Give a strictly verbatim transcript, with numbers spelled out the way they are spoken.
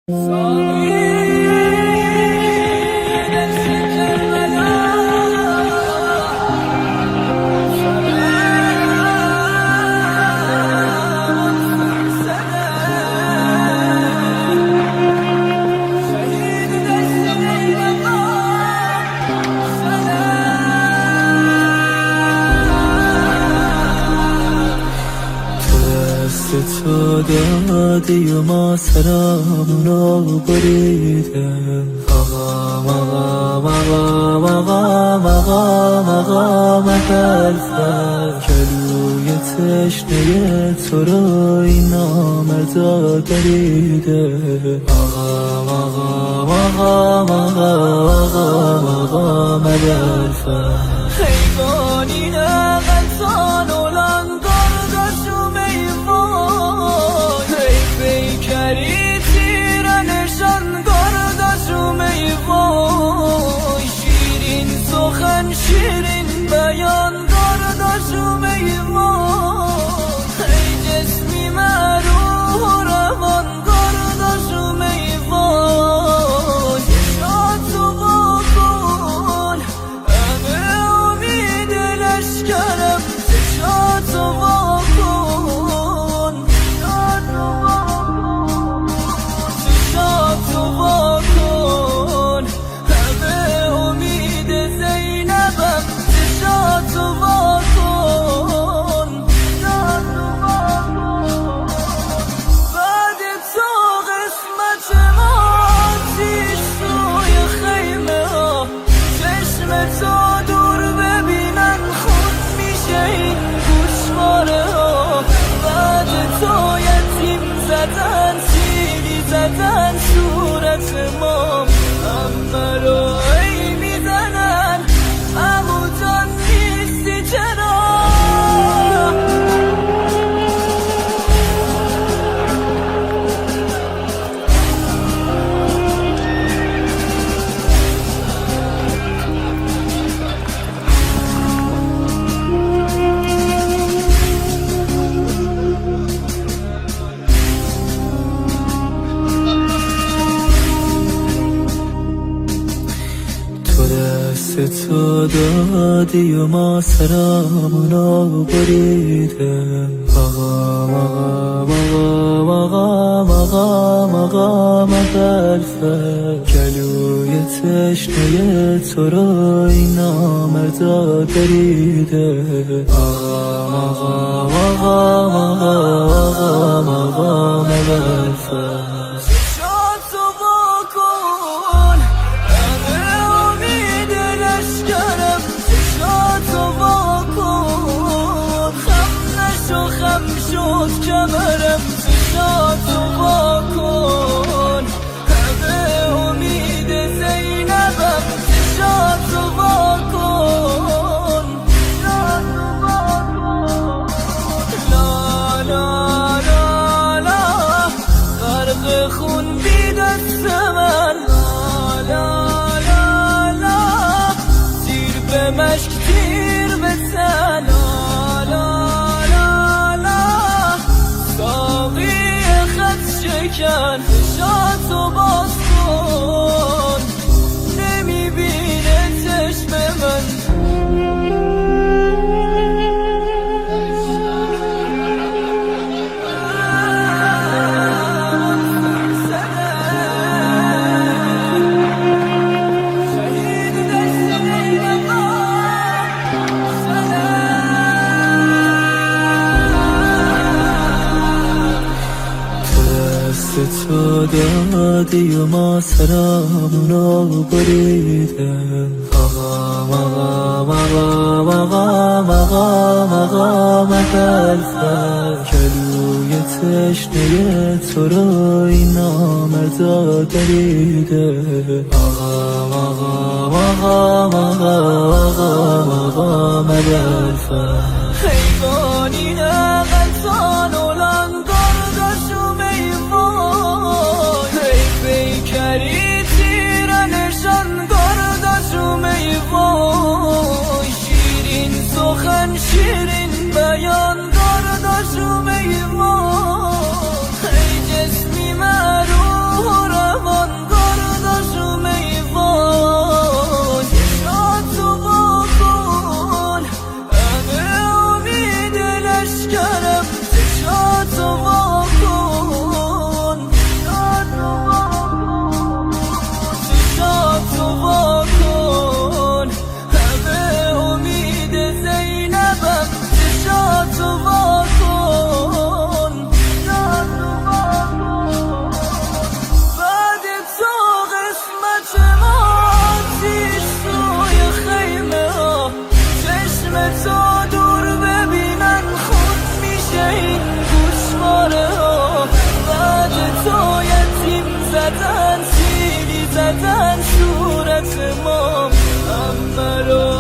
تو دادی و ما سرامونو بریدم. مقام مقام مقام مقام مقام مقام قلبم گلوی تشنه تو رو این نامردا دریده. مقام مقام مقام مقام مقام قلبم حیوانی نقصان olan kardeşim eyvah. Ey beykeri tiranışan kardeşim eyvah. Şirin sokan şirin beyan kardeşim eyvah. Ey cismime ruh revan kardeşim eyvah. Yaşatı bakın ömrü umid leşkerim. Yaşatı bakın Yaşatı bakın ömrü umid Zeynep'im. Yaşatı bakın بعد تو قسمت آتیش روی خیمه ها. چشم تو دور ببینن خود میشه این گوشواره ها. بعد تو یتیم زدن سیلی زدن صورت ما. همه رو ای میزنن امو جان نیستی چرا. تو دادی و ما سرامونو بریدم. مقام مقام مقام مقام مقام قلبم گلوی تشنه تو رو این نامردا دریده. مقام مقام مقام مقام مقام قلبم Yaşatı bakın ömrü umid leşkerim. Yaşatı bakın خم نشو خم شد کمرم. yaşatı bakın ömrü umid Zeynep'im. yaşatı bakın La la la la غرق خون بی دست من. لا لا لا تیر به مشک تیر به تن. لا لا لا ساقی خط شکن. چشاتو باز کن نمیبینه چشم من. تو دادی و ما سرامونو بریدم. مقام مقام مقام مقام مقام مقام قلبم گلوی تشنه تو رو این نامردا دریده. مقام مقام مقام مقام مقام قلبم حیوانی نقصان olan kardeşim eyvah. Ey beykeri tiranışan kardeşim eyvah. Şirin sokan şirin beyan kardeşim eyvah. Ey cismime ruh تیم زدن، سیلی زدن صورت ما، همه رو